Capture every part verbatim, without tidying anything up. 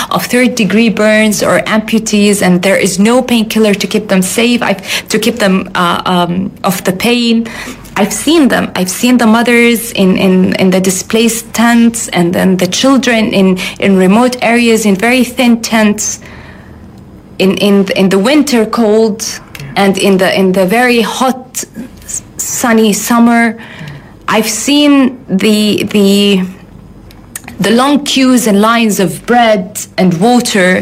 of third degree burns or amputees, and there is no painkiller to keep them safe, I've, to keep them uh, um, off the pain. I've seen them. I've seen the mothers in, in, in the displaced tents, and then the children in, in remote areas in very thin tents, in, in, in the winter cold, and in the in the very hot, sunny summer. I've seen the the the long queues and lines of bread and water,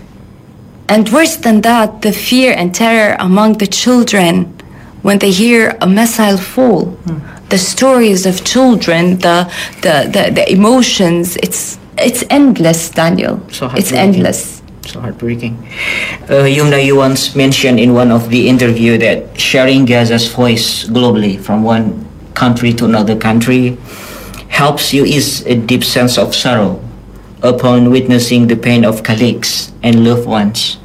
and worse than that, the fear and terror among the children when they hear a missile fall. Mm. The stories of children, the, the the the emotions, it's it's endless, Daniel. So it's endless. So heartbreaking. Uh, Yumna, you once mentioned in one of the interview that sharing Gaza's voice globally from one country to another country helps you ease a deep sense of sorrow upon witnessing the pain of colleagues and loved ones.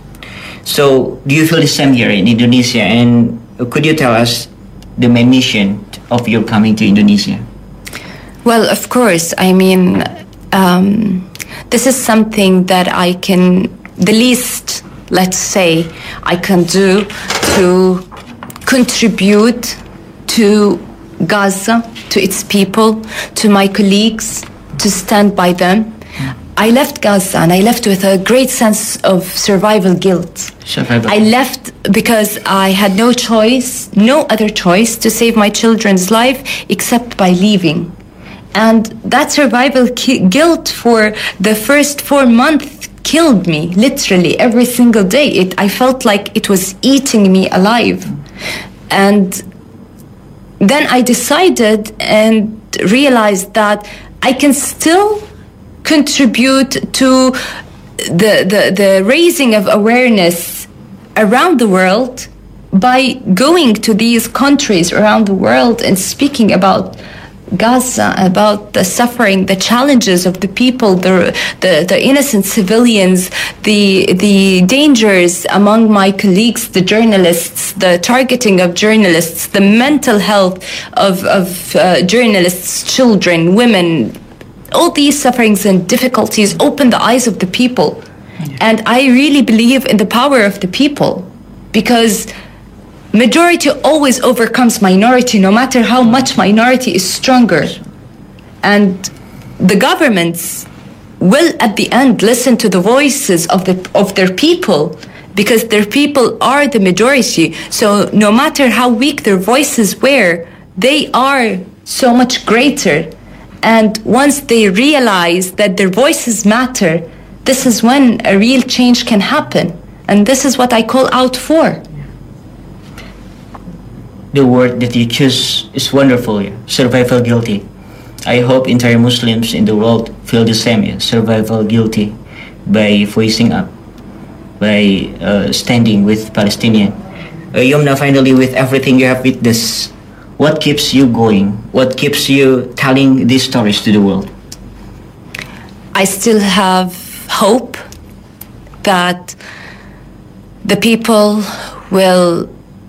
So do you feel the same here in Indonesia? And could you tell us the main mission of your coming to Indonesia? Well, of course. I mean, um, this is something that I can, the least, let's say, I can do to contribute to Gaza, to its people, to my colleagues, to stand by them. I left Gaza and I left with a great sense of survival guilt. Survival. I left because I had no choice, no other choice to save my children's life except by leaving. And that survival ki- guilt for the first four months killed me, literally, every single day. It, I felt like it was eating me alive. And then I decided and realized that I can still contribute to the, the, the raising of awareness around the world by going to these countries around the world and speaking about Gaza, about the suffering, the challenges of the people, the, the, the innocent civilians, the, the dangers among my colleagues, the journalists, the targeting of journalists, the mental health of, of uh, journalists, children, women. All these sufferings and difficulties open the eyes of the people. Yeah. And I really believe in the power of the people, because majority always overcomes minority, no matter how much minority is stronger. And the governments will, at the end, listen to the voices of the of their people, because their people are the majority. So no matter how weak their voices were, they are so much greater. And once they realize that their voices matter, this is when a real change can happen. And this is what I call out for. The word that you choose is wonderful, yeah. Survival guilty. I hope entire Muslims in the world feel the same, yeah. Survival guilty, by voicing up, by uh, standing with Palestinian. Uh, Yumna, finally, with everything you have witnessed, what keeps you going? What keeps you telling these stories to the world? I still have hope that the people will,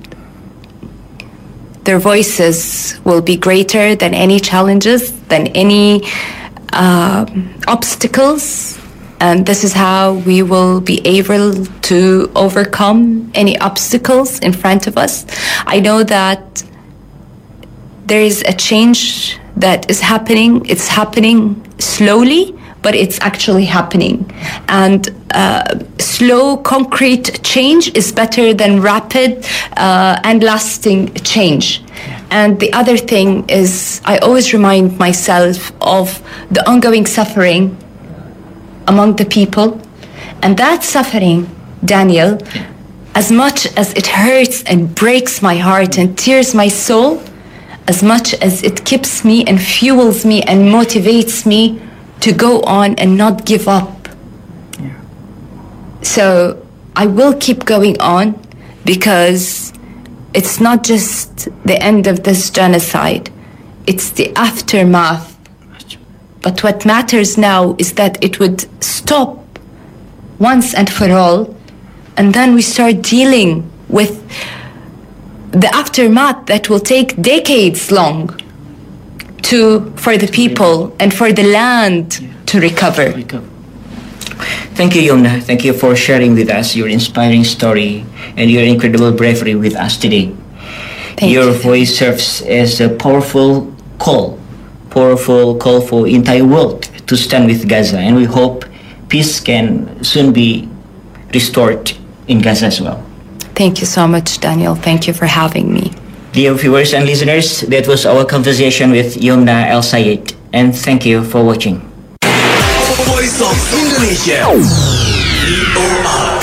their voices will be greater than any challenges, than any uh, obstacles. And this is how we will be able to overcome any obstacles in front of us. I know that there is a change that is happening. It's happening slowly, but it's actually happening. And uh, slow, concrete change is better than rapid uh, and lasting change. And the other thing is, I always remind myself of the ongoing suffering among the people. And that suffering, Daniel, as much as it hurts and breaks my heart and tears my soul, as much as it keeps me and fuels me and motivates me to go on and not give up. Yeah. So I will keep going on, because it's not just the end of this genocide, it's the aftermath. But what matters now is that it would stop once and for all, and then we start dealing with the aftermath that will take decades long to for the people and for the land to recover. Thank you, Yumna. Thank you for sharing with us your inspiring story and your incredible bravery with us today. Thank your you. voice serves as a powerful call, powerful call for entire world to stand with Gaza, and we hope peace can soon be restored in Gaza as well. Thank you so much, Daniel. Thank you for having me. Dear viewers and listeners, that was our conversation with Yumna El Sayed, and thank you for watching. Voice of Indonesia. V O R.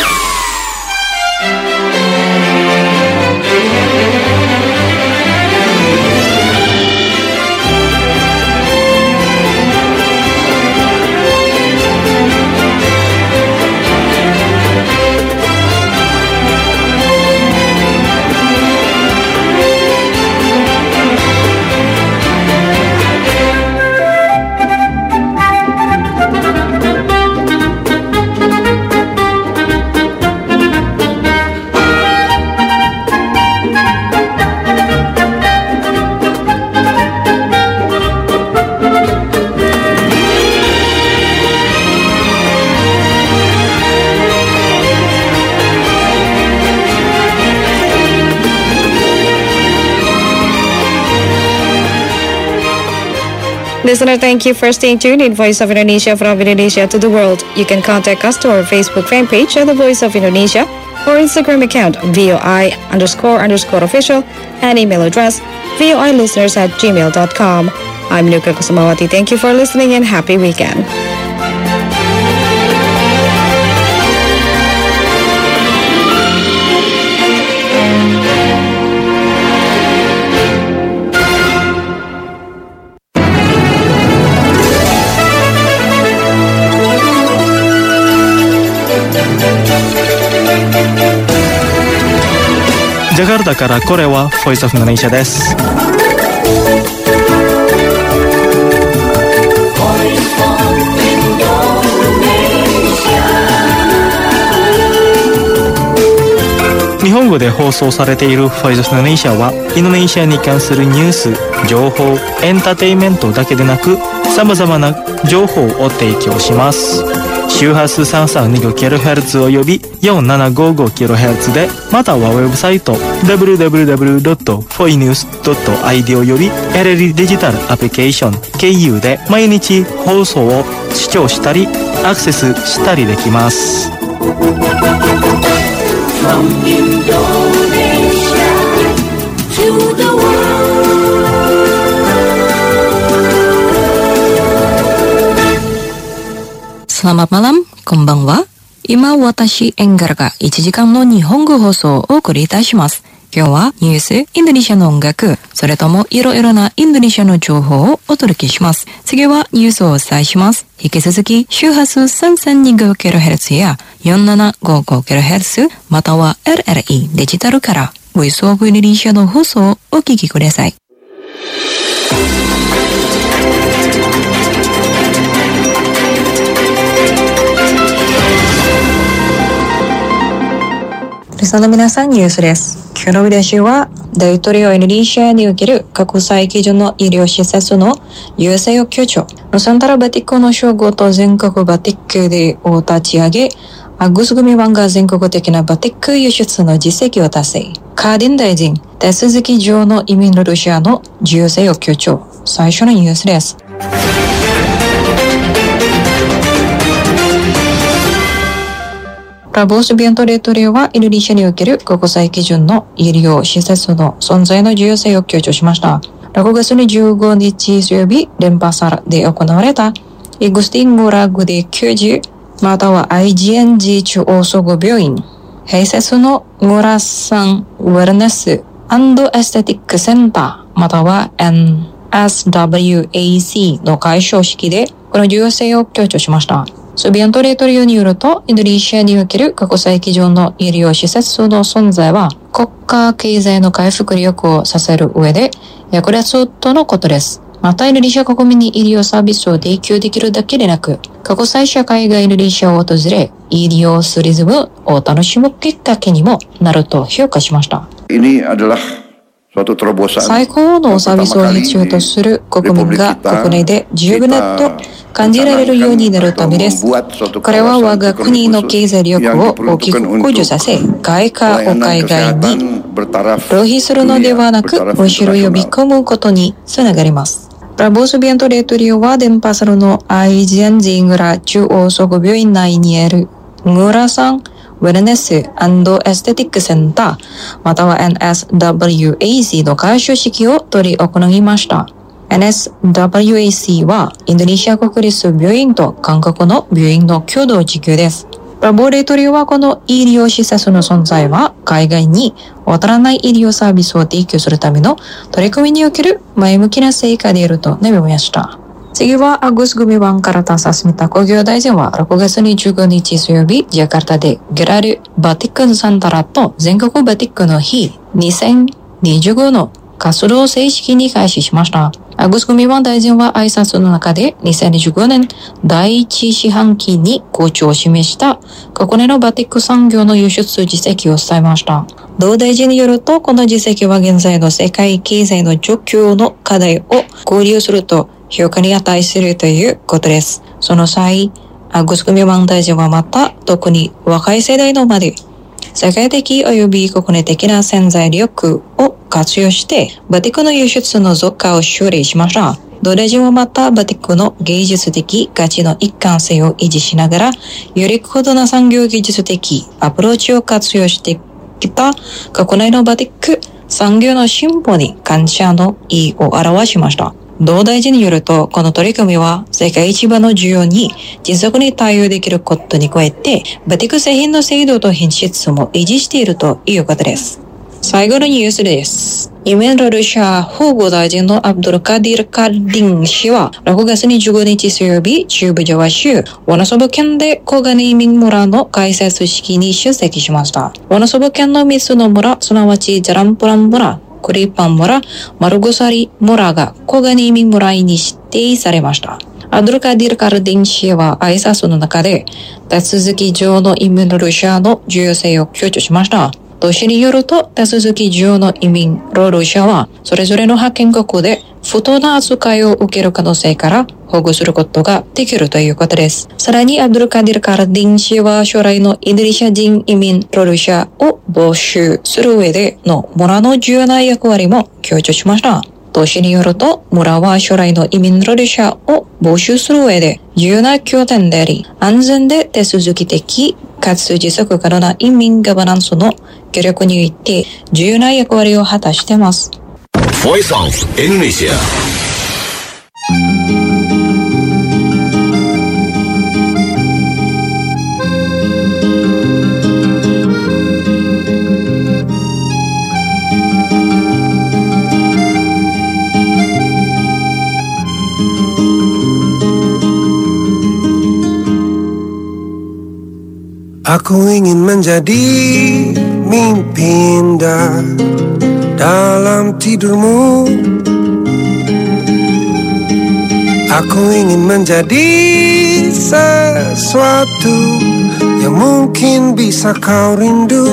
Listener, thank you for staying tuned in Voice of Indonesia from Indonesia to the world. You can contact us to our Facebook fan page at the Voice of Indonesia or Instagram account V O I underscore underscore official and email address voilisteners at gmail dot com. I'm Nuka Kusumawati. Thank you for listening and happy weekend. Jakarta からこれは Voice of Indonesia です。日本語で放送されている Voice of Indonesia はインドネシアに関するニュース、情報、エンターテインメントだけでなくさまざまな情報を提供します。周波数 さんさんにごキロヘルツ および よんななごごキロヘルツ で、またはウェブサイト ダブリューダブリューダブリュードットフォイニュースドットアイディー および エルエル デジタルアプリケーション ケーユー で毎日放送を視聴したりアクセスしたりできます。From Indonesia to the world.Selamat malam, konbanwa. 今私エンガラがいちじかんの日本語放送をお送りいたします。今日はニュース、インドネシアの音楽、それともいろいろなインドネシアの情報をお届けします。次はニュースをお伝えします。引き続き周波数 さんさんにごキロヘルツ や よんななごごキロヘルツ または エルエルイー デジタルからボイスオブインドネシアの放送をお聞きください。リスナーの皆さん、ニュースです。今日の見出しは、大統領インドネシアにおける国際基準の医療施設の優勢を強調。ヌサンタラバティックの称号と全国バティックでを立ち上げ、アグス組湾が全国的なバティック輸出の実績を達成。カーディン大臣、手続き上の移民のロシアの重要性を強調。最初のニュースです。ラボスビアント大統領はインドネシアにおける国際基準の医療施設の存在の重要性を強調しました。ろくがつにじゅうごにち水曜日、デンパサラで行われたイグスティンゴラグできゅうじゅうまたは アイジーエヌジー 中央総合病院、併設のゴラサンウェルネス&エステティックセンターまたは エヌエスダブリューエーシー の開所式でこの重要性を強調しました。スビアント大統領によると、インドネシアにおける国際基準の医療施設の存在は、国家経済の回復力をさせる上で役立つとのことです。また、インドネシア国民に医療サービスを提供できるだけでなく、国際社会がインドネシアを訪れ、医療ツーリズムを楽しむきっかけにもなると評価しました。 Ini adalah 最高のサービスを必要とする国民が国内で十分だと感じられるようになるためです。これは我が国の経済力を大きく向上させ、外貨を海外に浪費するのではなく、むしろ呼び込むことにつながります。プラボスビアントレトリオは電波サルの愛知県ジングラ中央総合病院内にあるグラサンウェルネス&エステティックセンターまたは エヌエスダブリューエーシー の開所式を取り行いました。エヌエスダブリューエーシー はインドネシア国立病院と韓国の病院の共同事業です。ラボレトリオはこの医療施設の存在は海外に渡らない医療サービスを提供するための取り組みにおける前向きな成果であると述べました。次はアグス組版からタサスミタ工業大臣はろくがつにじゅうごにち水曜日ジャカルタでゲラルバティックサンタラと全国バティックの日にせんにじゅうごの活動を正式に開始しました。アグス組版大臣は挨拶の中でにせんにじゅうごねん第一四半期に好調を示した国内のバティック産業の輸出実績を伝えました。同大臣によるとこの実績は現在の世界経済の状況の課題を考慮すると評価に値するということです。その際、アグス組版大臣はまた特に若い世代のまで世界的及び国内的な潜在力を活用してバティックの輸出の増加を奨励しました。同大臣はまたバティックの芸術的価値の一貫性を維持しながらより高度な産業技術的アプローチを活用してきた国内のバティック産業の進歩に感謝の意を表しました。同大臣によると、この取り組みは世界市場の需要に迅速に対応できることに加えて、バティック製品の精度と品質も維持しているということです。最後のニュースです。イメンロルシャ保護大臣のアブドルカディル・カルディン氏は、ろくがつにじゅうごにち水曜日、中部ジャワ州、ワナソブ県でコガネイミン村の開設式に出席しました。ワナソブ県のみっつの村、すなわちジャランプラン村、クリパン村、マルゴサリ村がコガネイミン村に指定されました。アブドルカディル・カルディン氏は挨拶の中で、手続き上のイメンロルシャの重要性を強調しました。同氏によると、手続き上の移民労働者は、それぞれの派遣国で不当な扱いを受ける可能性から保護することができるということです。さらに、アブドルカディル・カルディン氏は将来のインドネシア人移民労働者を募集する上での村の重要な役割も強調しました。同氏によると、村は将来の移民労働者を募集する上で重要な拠点であり、安全で手続き的かつ持続可能な移民ガバナンスの協力において重要な役割を果たしています。 Voice of Indonesia. Aku ingin menjadi mimpi indah dalam tidurmu. Aku ingin menjadi sesuatu yang mungkin bisa kau rindu.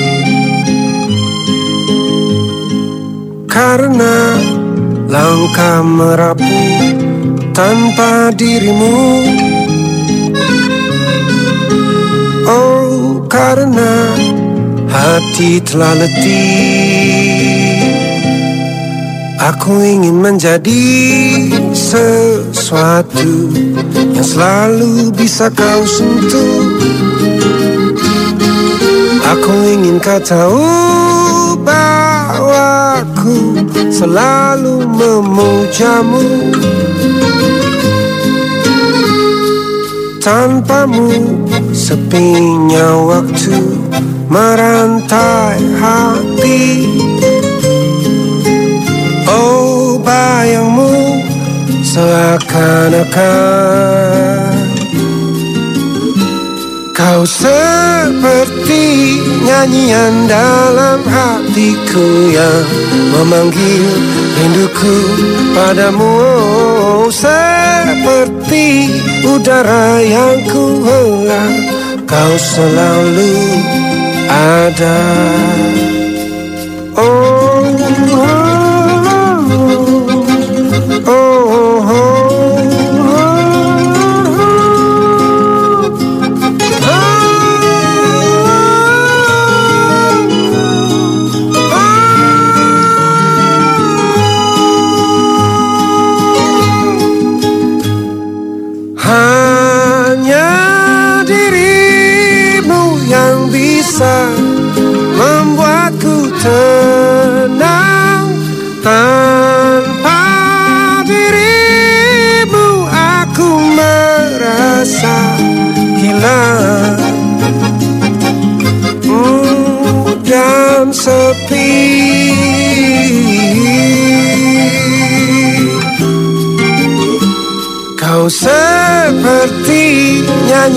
Karena langkah merapu tanpa dirimu. Oh, karena hati telah letih. Aku ingin menjadi sesuatu yang selalu bisa kau sentuh. Aku ingin kau tahu bahwa aku selalu memujamu. Tanpamu sepinya waktu merantai hati. Oh, bayangmu seakan-akan kau seperti nyanyian dalam hatiku yang memanggil rinduku padamu. Oh, seperti udara yang ku hela, kau selalu ada. Oh,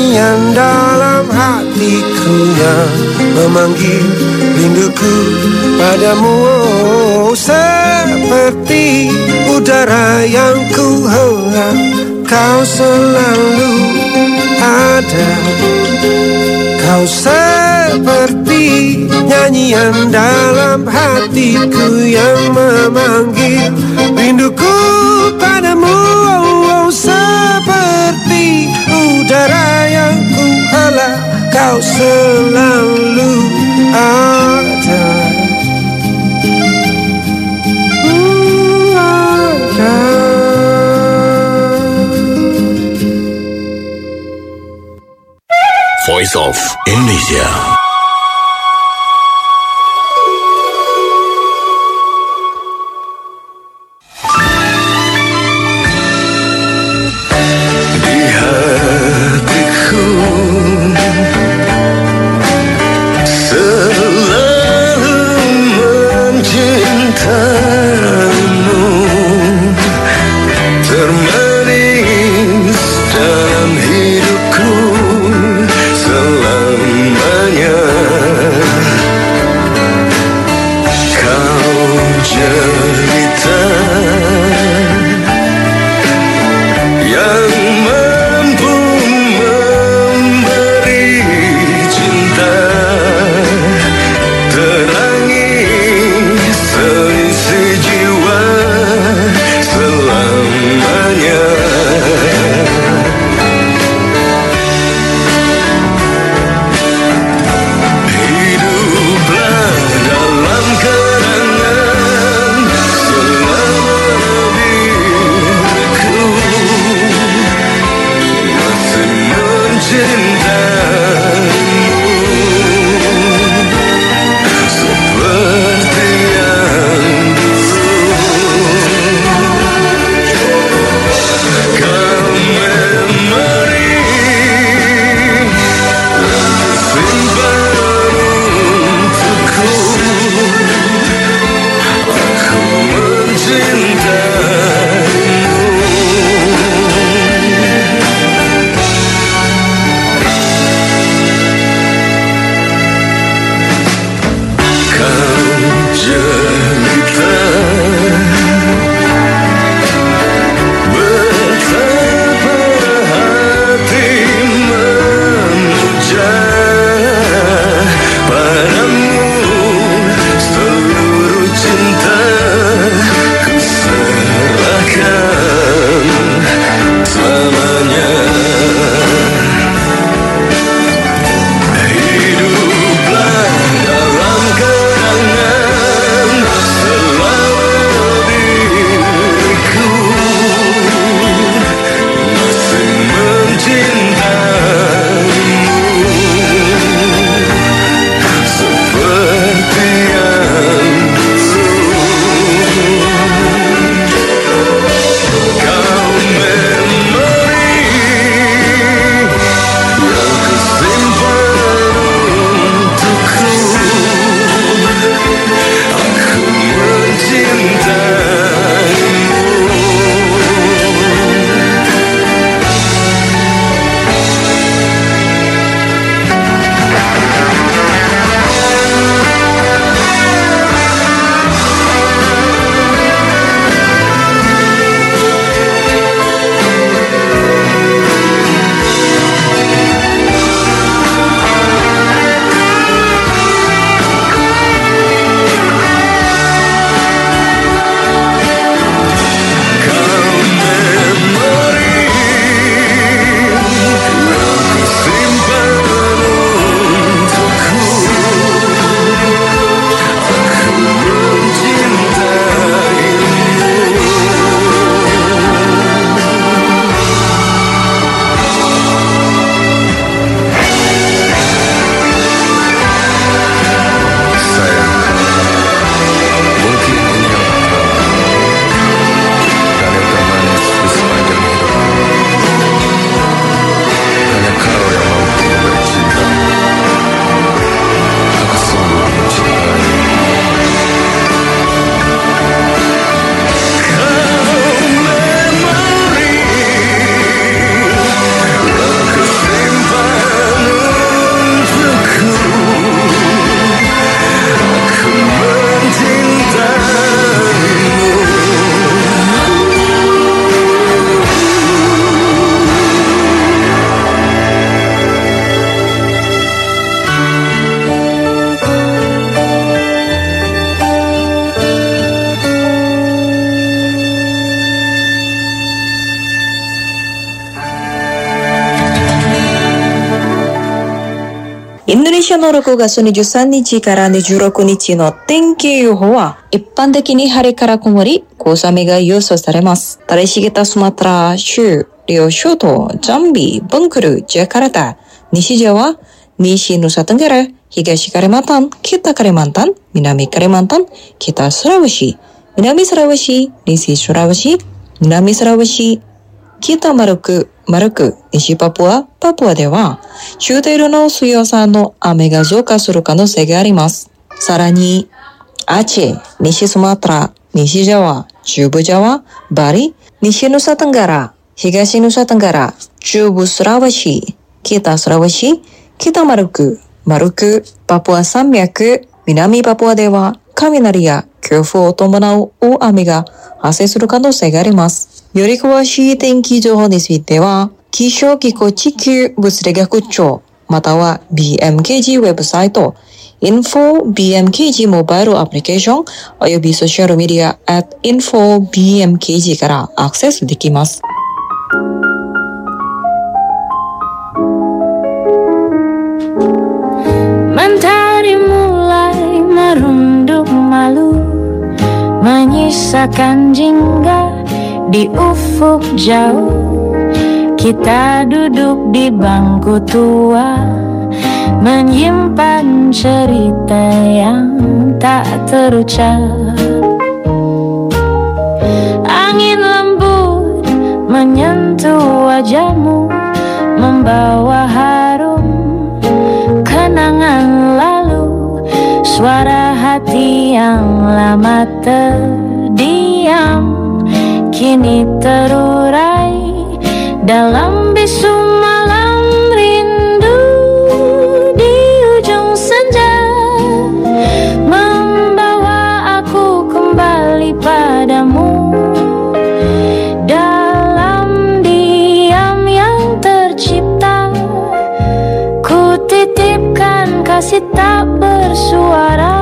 nyanyian dalam hatiku yang memanggil rinduku padamu, oh, seperti udara yang ku hela, kau selalu ada. Kau seperti nyanyian dalam hatiku yang memanggil rinduku padamu, oh, oh, seperti udara yang ku hela, kau selalu ada. Uh, ada. Voice of Indonesia. Selamanya インドネシアのろくがつにじゅうさんにちからにじゅうろくにちの天気予報は、一般的に晴れから曇り、小雨が予想されます。タレシゲタスマトラ州、リオ諸島、ジャンビ、ベンクル、ジャカルタ、西ジャワ、西ヌサテンガラ、東カリマンタン、北カリマンタン、南カリマンタン、北スラワシ、南スラワシ、西スラワシ、南スラワシ、北マルク、マルク、西パプア、パプアでは、中程度の水曜さんの雨が増加する可能性があります。さらに、アチェ、西スマトラ、西ジャワ、中部ジャワ、バリ、西ヌサテンガラ、東ヌサテンガラ、中部スラワシ、北スラワシ、北マルク、マルク、パプア山脈、南パプアでは、雷や強風を伴う大雨が発生する可能性があります。より詳しい天気情報については、気象機構地球物理学庁、または ビーエムケージー ウェブサイト、インフォ ビーエムケージー モバイルアプリケーション、およびソーシャルメディア at インフォ ビーエムケージー からアクセスできます。 Mentari mulai merunduk malu, menyisakan jingga di ufuk jauh. Kita duduk di bangku tua, menyimpan cerita yang tak terucap. Angin lembut menyentuh wajahmu, membawa harum kenangan lalu. Suara hati yang lama terdiam kini terurai dalam bisu malam rindu. Di ujung senja membawa aku kembali padamu. Dalam diam yang tercipta, ku titipkan kasih tak bersuara.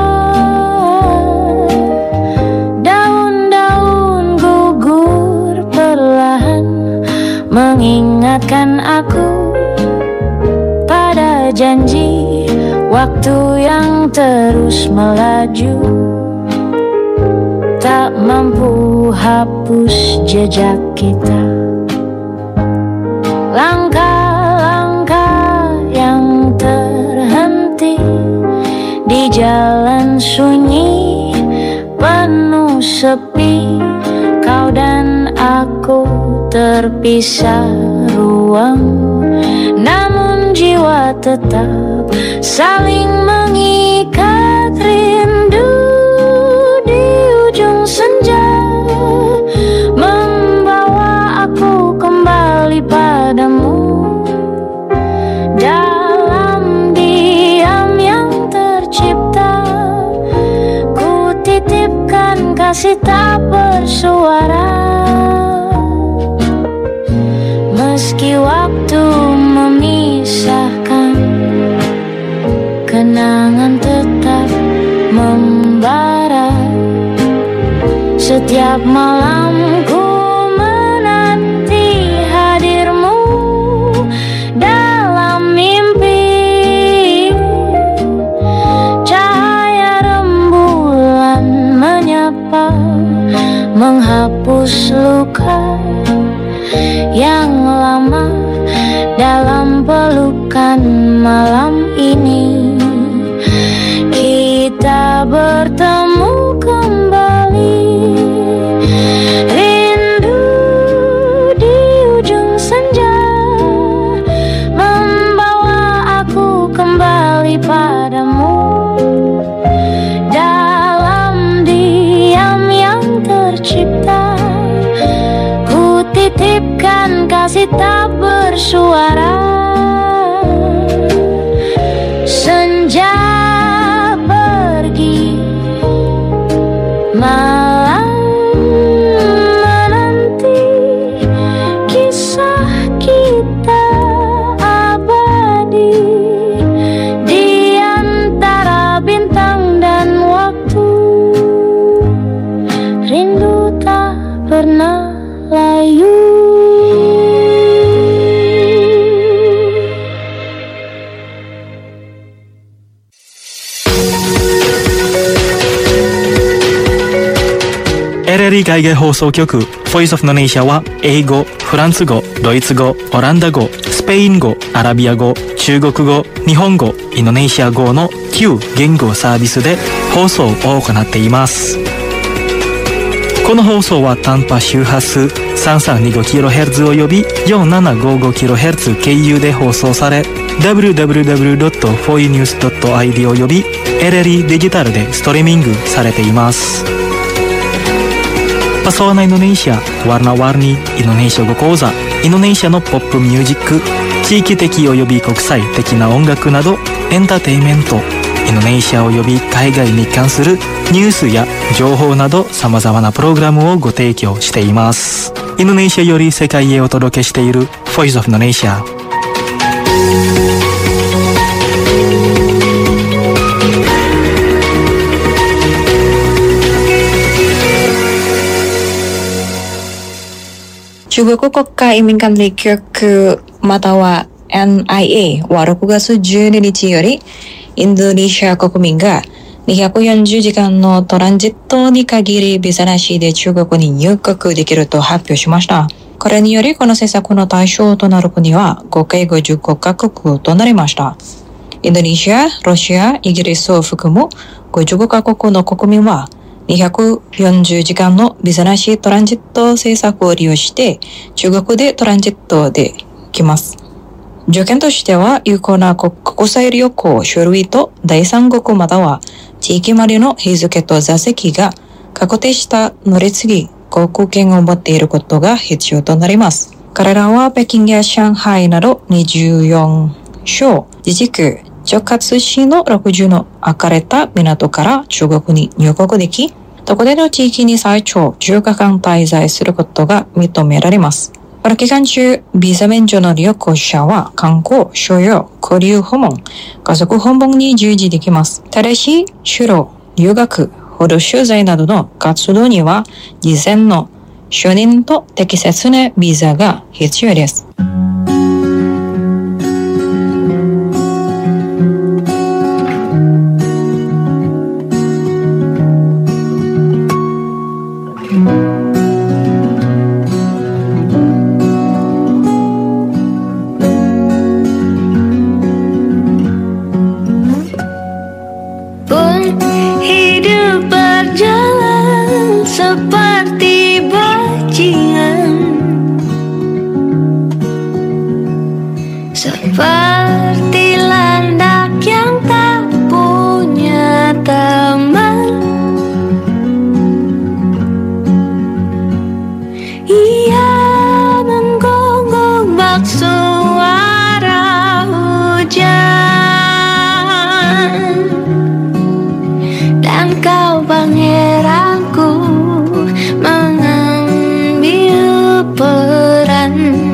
Mengingatkan aku pada janji waktu yang terus melaju, tak mampu hapus jejak kita. Langkah-langkah yang terhenti di jalan sunyi penuh sepi, kau dan aku terpisah ruang, namun jiwa tetap saling mengikat rindu. Di ujung senja membawa aku kembali padamu. Dalam diam yang tercipta, ku titipkan kasih tak bersuara. Meski waktu memisahkan, kenangan tetap membara. Setiap malam ku menanti hadirmu dalam mimpi. Cahaya rembulan menyapa, menghapus luka yang lama dalam pelukan malam ini. Kita bertemu kembali, rindu di ujung senja membawa aku kembali padamu. Dalam diam yang tercipta, ku titipkan kasih tak bersuara. Senja pergi, malam menanti, kisah kita abadi di antara bintang dan waktu. Rindu tak pernah layu. リー海外放送局 Voice of Indonesia は英語、フランス語、ドイツ語、オランダ語、スペイン語、アラビア語、中国語、日本語、インドネシア語のきゅう言語サービスで放送を行っています。この放送は短波周波数 さんさんにごキロヘルツ および よんななごごキロヘルツ 経由で放送され ダブリューダブリューダブリュードットフォーイーニュースドットアイディー および エルエルイー デジタルでストリーミングされています。Pesona Indonesia, Warna-warni Indonesia語講座、インドネシアのポップミュージック、地域的および国際的な音楽などエンターテインメント、インドネシアおよび海外に関するニュースや情報など様々なプログラムをご提供しています。インドネシアより世界へお届けしている Voice of Indonesia。 中国国家移民管理局または エヌアイエー はろくがつじゅうににちよりインドネシア国民がにひゃくよんじゅうじかんのトランジットに限りビザなしで中国に入国できると発表しました。これによりこの政策の対象となる国は合計ごじゅうごカ国となりました。インドネシア、ロシア、イギリスを含むごじゅうごカ国の国民はにひゃくよんじゅうじかんのビザなしトランジット政策を利用して中国でトランジットできます。条件としては有効な国際旅行書類と第三国または地域までの日付と座席が確定した乗り継ぎ航空券を持っていることが必要となります。彼らは北京や上海などにじゅうよん省自治区直轄市のろくじゅうの開かれた港から中国に入国でき、どこでの地域に最長じゅうにちかん滞在することが認められます。この期間中、ビザ免除の旅行者は観光、所用、交流訪問、家族訪問に従事できます。ただし、就労、留学、報道取材などの活動には事前の承認と適切なビザが必要です。 Seperti landak yang tak punya teman, ia menggonggong bak suara hujan. Dan kau pangeranku mengambil peran.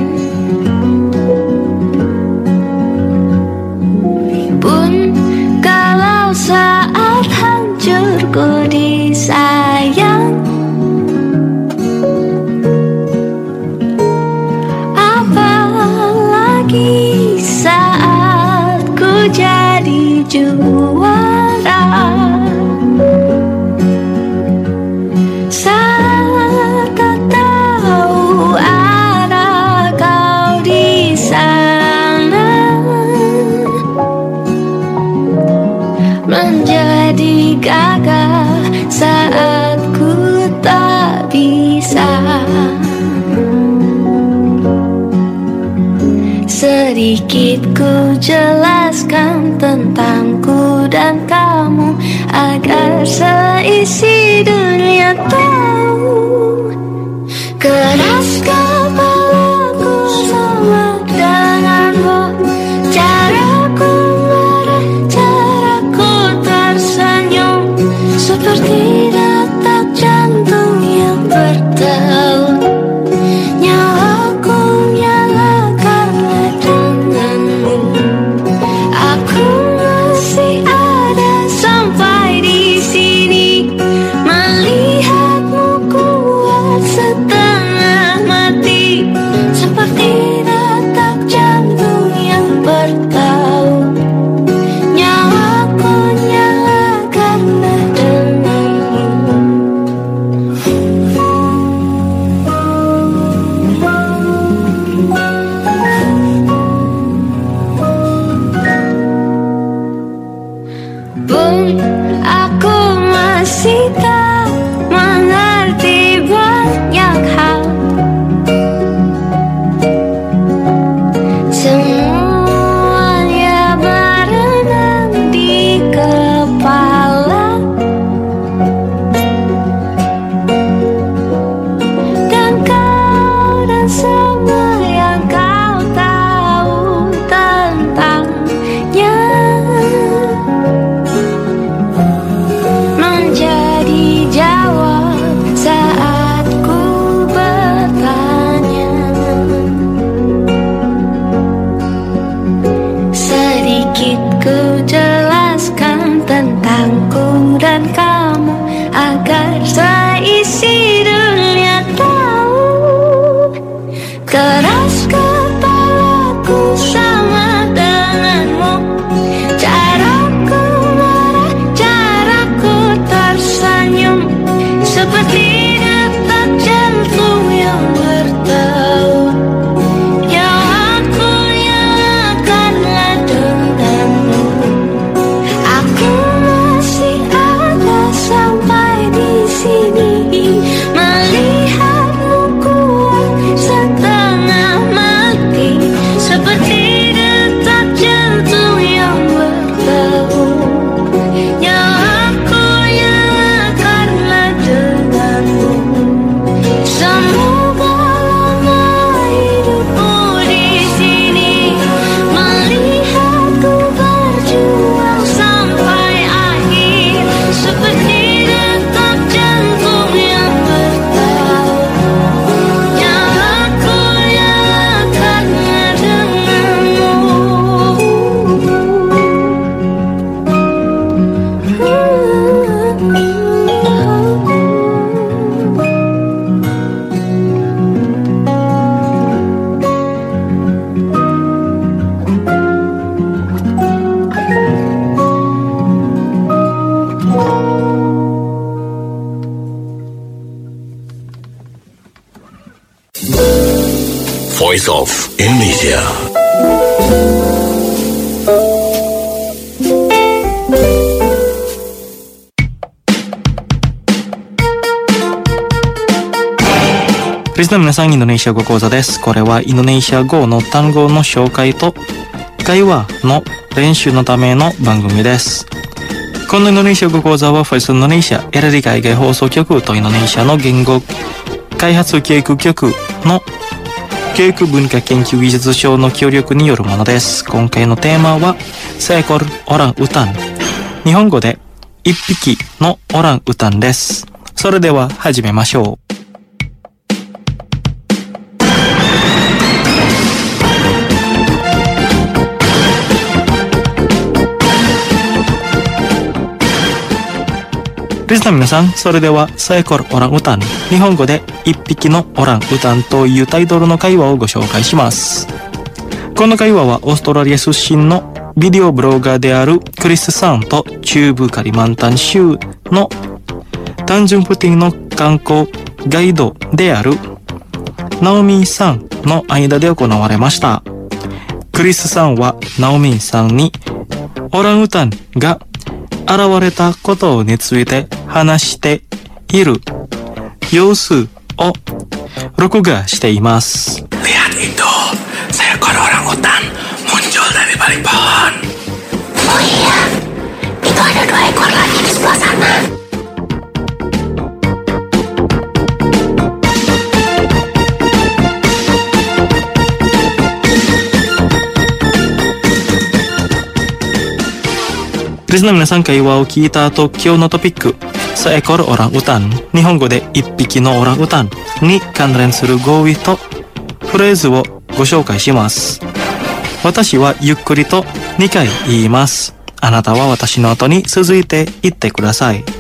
Saat hancurku disayang, apalagi saat ku jadi juara. Saat tak tahu arah kau di sana, menjadi gagah saat ku tak bisa. Sedikit ku jelaskan tentangku dan kamu agar seisi dunia tahu. Keras kepalaku sama denganmu, caraku marah, caraku tersenyum, seperti detak jantung yang berdeut. Nyawaku nyala karena denganmu. Aku Voice of Indonesia. リスナーの皆さん、インドネシア語講座です。これはインドネシア語の単語の紹介と会話の練習のための番組です。このインドネシア語講座はフォイスインドネシアエラリ海外放送局とインドネシアの言語開発教育局の教育文化研究技術省の協力によるものです。今回のテーマはセコルオランウタン、日本語で一匹のオランウタンです。それでは始めましょう。リスナーの皆さん、それではセコルオランウタン、日本語で一匹のオランウタンというタイトルの会話をご紹介します。この会話はオーストラリア出身のビデオブロガーであるクリスさんと中部カリマンタン州のタンジュンプティンの観光ガイドであるナオミンさんの間で行われました。クリスさんはナオミンさんにオランウタンが現れたことについて話している様子を録画しています。 Lihat itu, seekor orang utan muncul dari balik pohon. Oh iya, itu ada dua ekor lagi di sebelah sana. リスナーの皆さん、会話を聞いた後、今日のトピック、セコルオランウタン、日本語で一匹のオランウタンに関連する語彙とフレーズをご紹介します。私はゆっくりとにかい言います。あなたは私の後に続いて言ってください。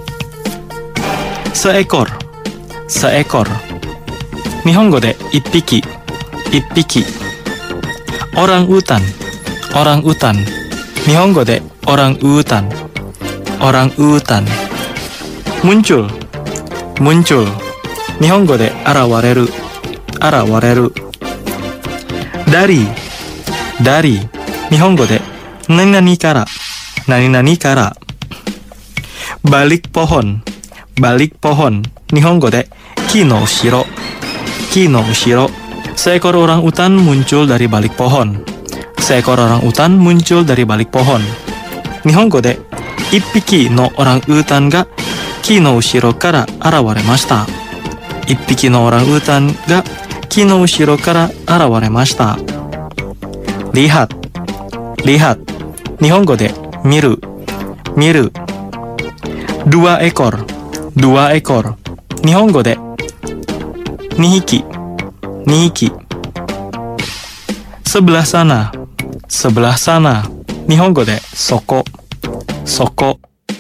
セコル、セコル、日本語で一匹、一匹。オランウタン、オランウタン、日本語でオランウータン、オランウータン。muncul、muncul、日本語で現れる、現れる。dari、dari、日本語で何々から、何々から。balik pohon、balik pohon、日本語で木の後ろ、木の後ろ。seekor orang utan muncul dari balik pohon。seekor orang utan muncul dari balik pohon。日本語で一匹のオランウータンが木の後ろから現れました。一匹のオランウータンが木の後ろから現れました。リハッ、リハッ、日本語で見る、見る。dua ekor、dua ekor、日本語で二匹、二匹。sebelah sana、sebelah sana、日本語でそこ、そこ。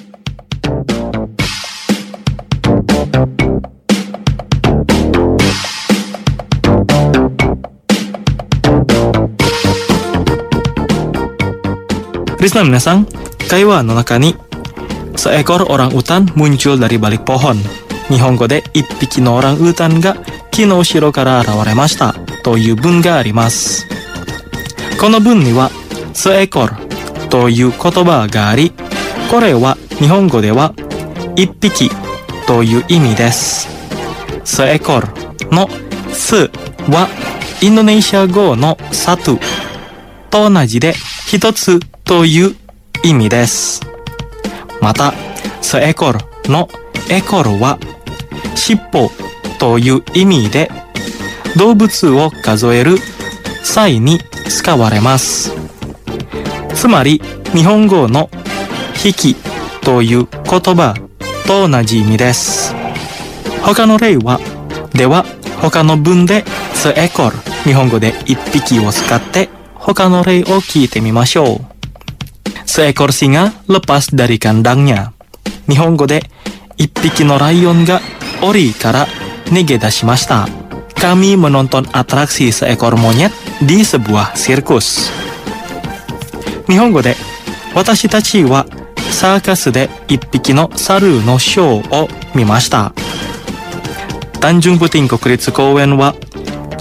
リスナーの皆さん、会話の中にseekor orang utan muncul dari balik pohon、日本語で一匹のオランウータンが木の後ろから現れましたという文があります。この文にはseekorという言葉があり、これは日本語では一匹という意味です。seekorのすはインドネシア語のサトゥと同じで一つという意味です。また、seekorのエコルは尻尾という意味で動物を数える際に使われます。つまり日本語の引きという言葉と同じ意味です。他の例は、では他の文でseekor、日本語で一匹を使って他の例を聞いてみましょう。seekor singa lepas dari kandangnya、日本語で一匹のライオンが檻から逃げ出しました。Kami menonton atraksi seekor monyet di sebuah sirkus。日本語で私たちはサーカスで一匹の猿のショーを見ました。タンジュンプティン国立公園は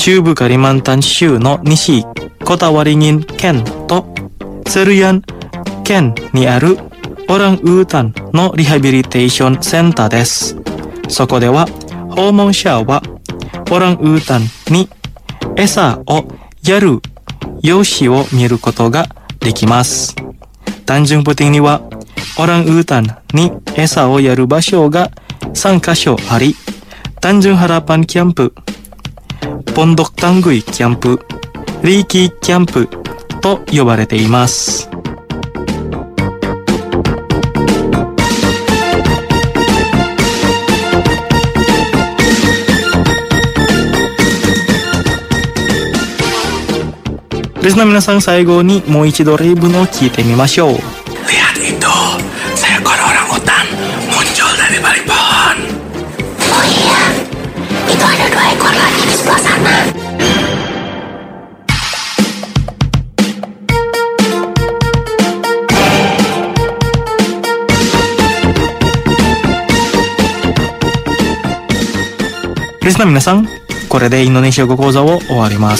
中部カリマンタン州の西コタワリギン県とセルヤン県にあるオランウータンのリハビリテーションセンターです。そこでは訪問者はオランウータンに餌をやる様子を見ることができます。Tanjung Putingにはオランウータンに餌をやる場所がさんカ所あり、Tanjung Harapanキャンプ、Pondok Tangguiキャンプ、リーキーキャンプと呼ばれています。リスナーの皆さん、最後にもう一度例文を聞いてみましょう。 Lihat itu, seekor orangutan muncul dari balik pohon. Oh iya, itu ada dua ekor lagi di sebelah sana. Listener 皆さん、これでインドネシア語講座を終わります。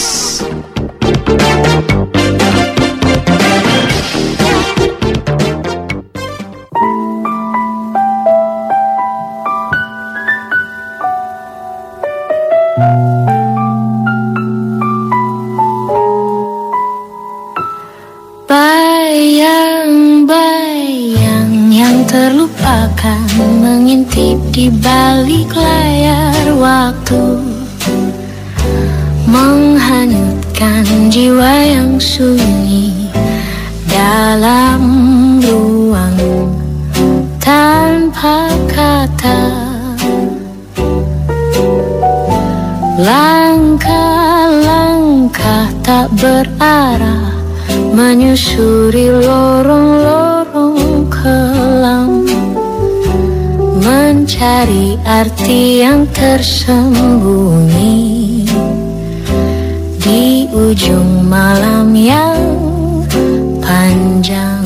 Bayang-bayang yang terlupakan mengintip di balik layar waktu, menghanyutkan jiwa yang sunyi dalam ruang tanpa kata. Langkah-langkah tak berarah menyusuri lorong-lorong kelam, mencari arti yang tersembunyi di ujung malam yang panjang.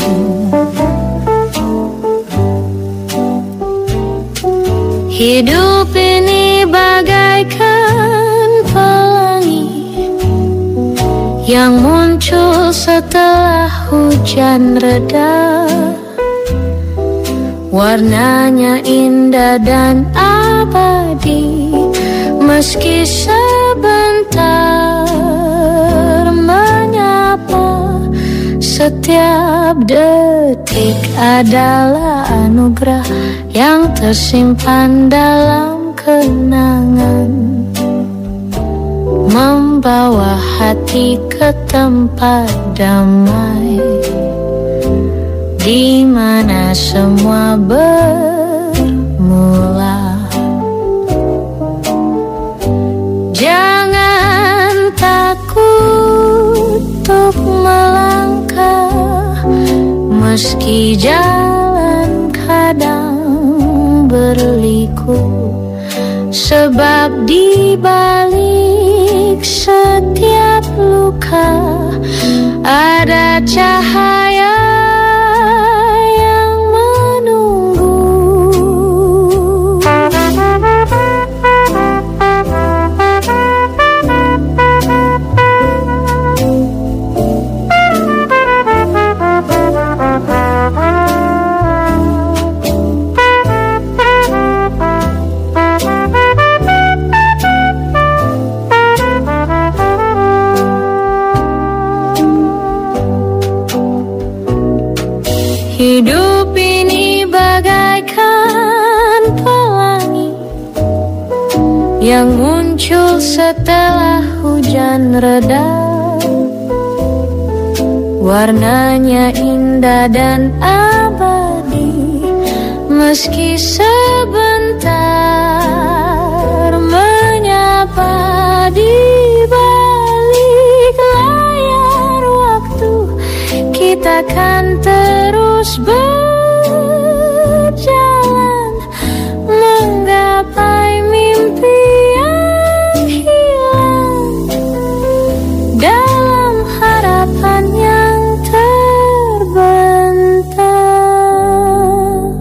Hidup ini bagaikan pelangi yang muncul setelah hujan reda. Warnanya indah dan abadi, meski sebentar menyapa. Setiap detik adalah anugerah yang tersimpan dalam kenangan, membawa hati ke tempat damai, di mana semua bermula. Jangan takut untuk melangkah, meski jalan kadang berliku, sebab di balik setiap luka ada cahaya yang menunggu. Hidup ini bagaikan pelangi yang muncul setelah hujan reda. Warnanya indah dan abadi, meski sebentar menyapa. Di balik layar waktu kita kan terus berjalan, menggapai mimpi yang hilang dalam harapan yang terbentang.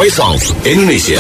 Voice of Indonesia.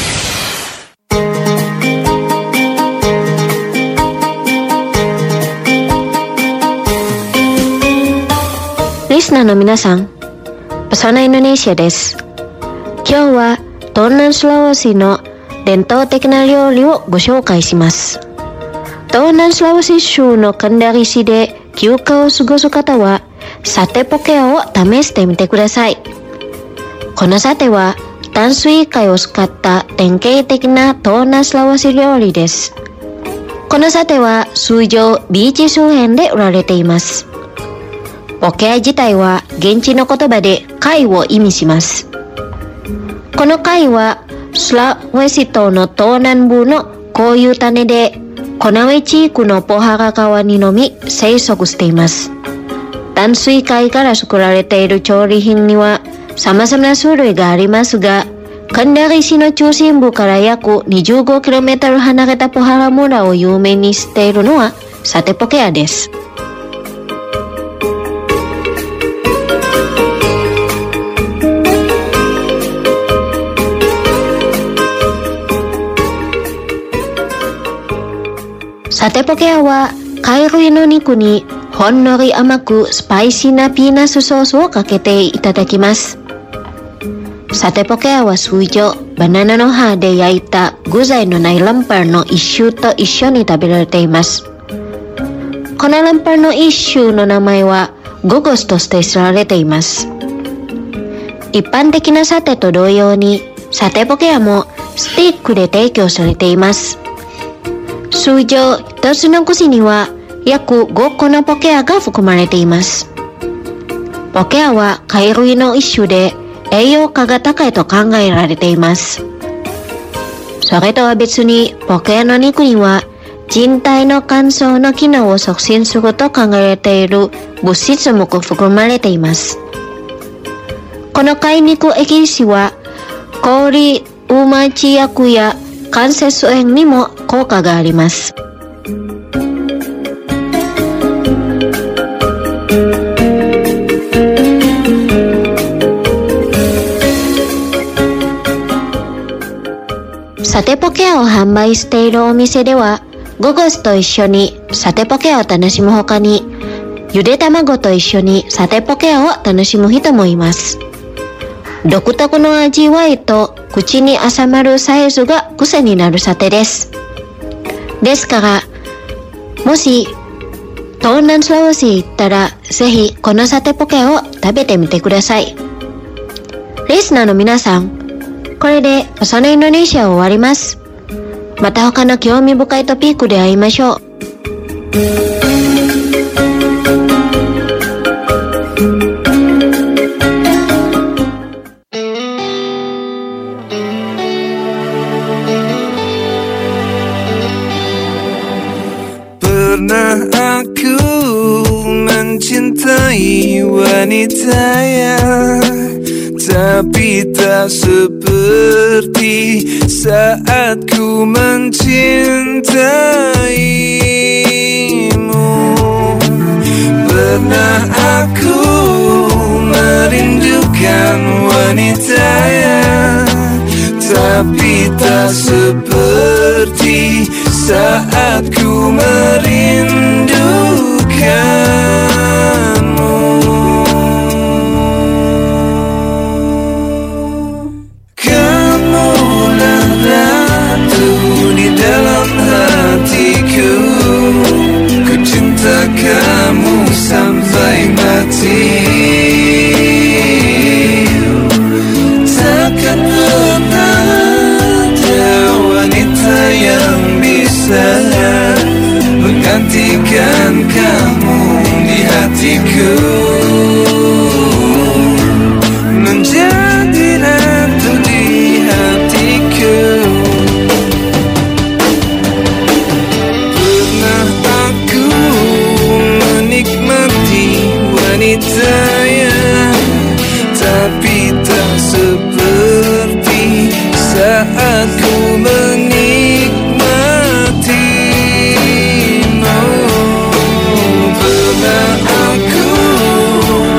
Listener の皆さん、Pesona Indonesia です。今日は東南スラワシの伝統的な料理をご紹介します。東南スラワシ州のカンダリ市で休暇を過ごす方はサテポケアを試してみてください。このサテは淡水貝を使った典型的な東南スラワシ料理です。このサテは通常ビーチ周辺で売られています。ポケア自体は現地の言葉で貝を意味します。この貝はスラウェシ島の東南部の固有種でコナウェ地域のポハラ川にのみ生息しています。淡水貝から作られている調理品には様々な種類がありますが、カンダリ市の中心部から約 にじゅうごキロメートル 離れたポハラ村を有名にしているのはサテポケアです。サテポケアは貝類の肉にほんのり甘くスパイシーなピーナッツソースをかけていただきます。サテポケアは通常バナナの葉で焼いた具材のないランパーの一種と一緒に食べられています。このランパーの一種の名前はゴゴスとして知られています。一般的なサテと同様にサテポケアもスティックで提供されています。通常一つの串には約ごこのポケアが含まれています。ポケアは貝類の一種で栄養価が高いと考えられています。それとは別にポケアの肉には人体の乾燥の機能を促進すると考えられている物質も含まれています。この貝肉エキスは氷ウマチ薬や関節炎にも効果があります。サテポケアを販売しているお店ではゴゴスと一緒にサテポケアを楽しむ他にゆで卵と一緒にサテポケアを楽しむ人もいます。独特の味わいと口に挟まるサイズが癖になるサテです。ですからもし東南スラワシへ行ったらぜひこのサテポケアを食べてみてください。リスナーの皆さん、これでPesona Indonesiaを終わります。また他の興味深いトピックで会いましょう。 Pernah aku mencintai wanita yang tapi tak seperti saat ku mencintaimu. Pernah aku merindukan wanita yang tapi tak seperti saat ku merindukanmu. Kamulah ratu di dalam hatiku, ku cinta kamu sampai mati. Takkan pernah ada wanita yang bisa menggantikan kamu di hatiku, menjadi ratu di hatiku. Pernah aku menikmati wanita yang tapi tak seperti saat ku menikmatimu. Pernah aku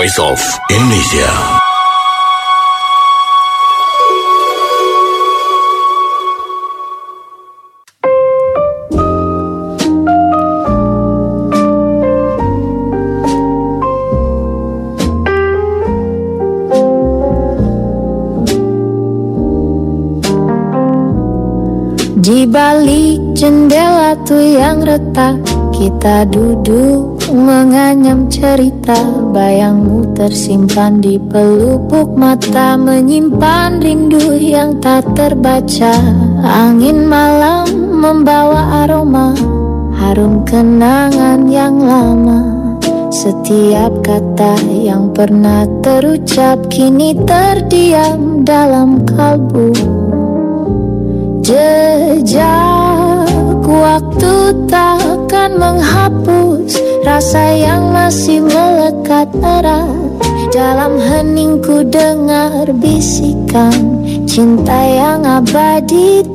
Voice of Indonesia. Di balik jendela tuh yang retak, kita duduk menganyam cerita. Bayangmu tersimpan di pelupuk mata, menyimpan rindu yang tak terbaca. Angin malam membawa aroma, harum kenangan yang lama. Setiap kata yang pernah terucap kini terdiam dalam kalbu. Jejak waktu takkan menghapus rasa yang masih melekat erat. Dalam heningku dengar bisikan cinta yang abadi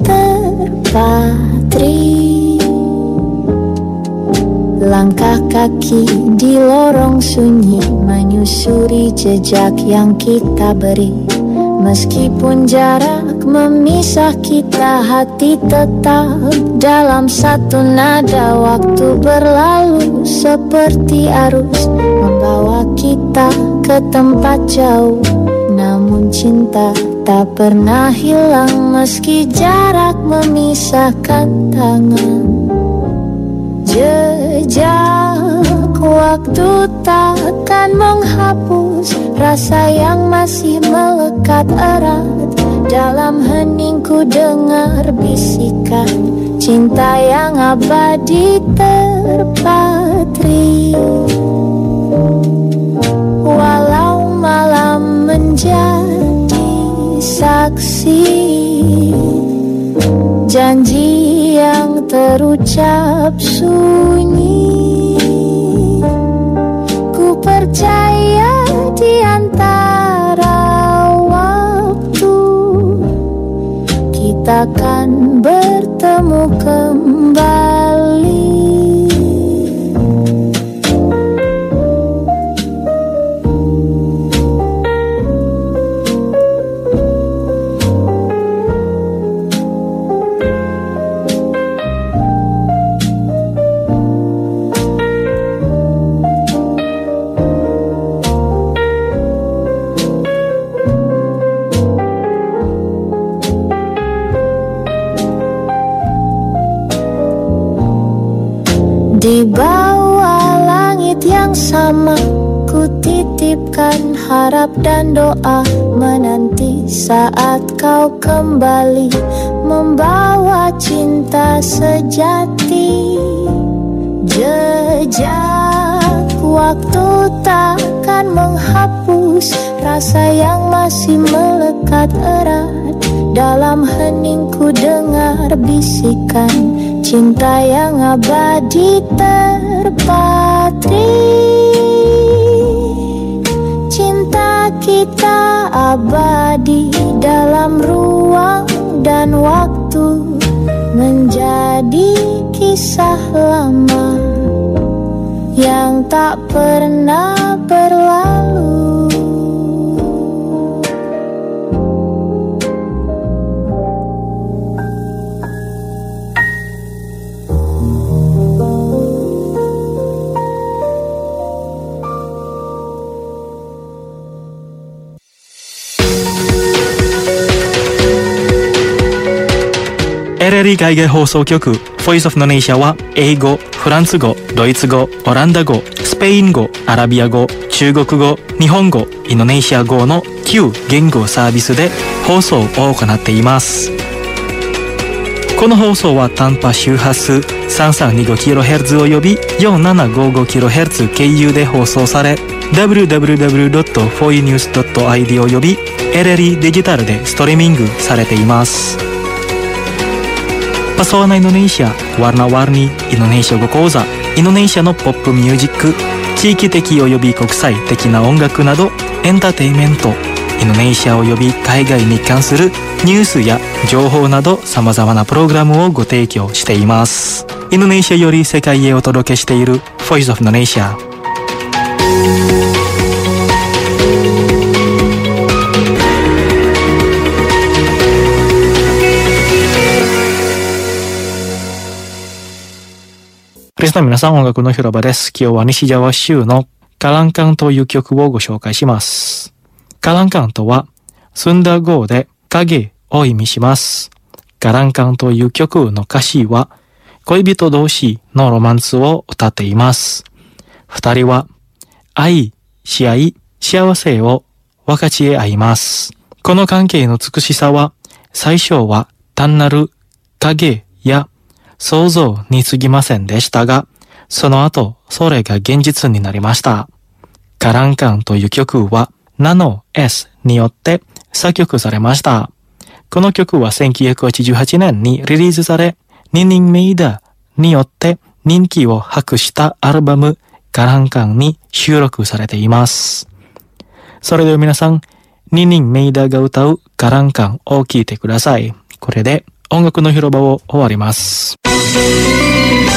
terpatri. Langkah kaki di lorong sunyi menyusuri jejak yang kita beri. Meskipun jarak memisah kita, hati tetap dalam satu nada. Waktu berlalu seperti arus, membawa kita ke tempat jauh. Namun cinta tak pernah hilang, meski jarak memisahkan tangan. Jejak waktu takkan menghapus rasa yang masih melekat erat. Dalam heningku dengar bisikan cinta yang abadi terpatri. Walau malam menjadi saksi, janji yang terucap sunyi, ku percaya di antara waktu kita akan bertemu kembali. Di bawah langit yang sama, ku titipkan harap dan doa, menanti saat kau kembali membawa cinta sejati. Jejak waktu takkan menghapus rasa yang masih melekat erat. Dalam heningku dengar bisikan cinta yang abadi terpatri. Cinta kita abadi dalam ruang dan waktu, menjadi kisah lama yang tak pernah berlalu. エルエルイ 海外放送局 Voice of Indonesia は英語、フランス語、ドイツ語、オランダ語、スペイン語、アラビア語、中国語、日本語、インドネシア語のきゅう言語サービスで放送を行っています。この放送は短波周波数 さんさんにごキロヘルツ および よんななごごキロヘルツ 経由で放送され ダブリューダブリューダブリュードットフォーユーニュースドットアイディー および エルエルイ デジタルでストリーミングされています。Pesona Indonesia, warna-warni Indonesia語講座、インドネシアのポップミュージック、地域的および国際的な音楽などエンターテインメント、インドネシアおよび海外に関するニュースや情報など様々なプログラムをご提供しています。インドネシアより世界へお届けしている Voice of Indonesia。 リスナーの皆さん、音楽の広場です。今日は西ジャワ州のカランカンという曲をご紹介します。カランカンとは、スンダー語で影を意味します。カランカンという曲の歌詞は、恋人同士のロマンスを歌っています。二人は、愛し合い、幸せを分かち合います。この関係の美しさは、最初は単なる影や想像に過ぎませんでしたが、その後、それが現実になりました。カランカンという曲は、ナノ S によって作曲されました。この曲はせんきゅうひゃくはちじゅうはちねんにリリースされ、ニンニンメイダによって人気を博したアルバムカランカンに収録されています。それでは皆さん、ニンニンメイダが歌うカランカンを聴いてください。これで音楽の広場を終わります。